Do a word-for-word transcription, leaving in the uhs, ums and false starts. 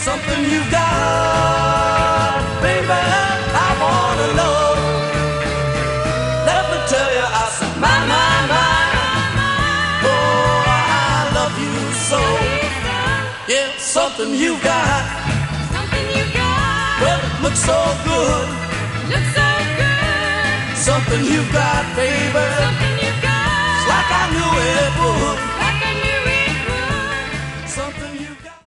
something you got, baby, I wanna know. Let me tell you, I said, my, my, my, oh, I love you so. Yeah, something you got, something you got. well, it looks so good, looks so good. Something you got, baby, something you got. it's like I knew it would.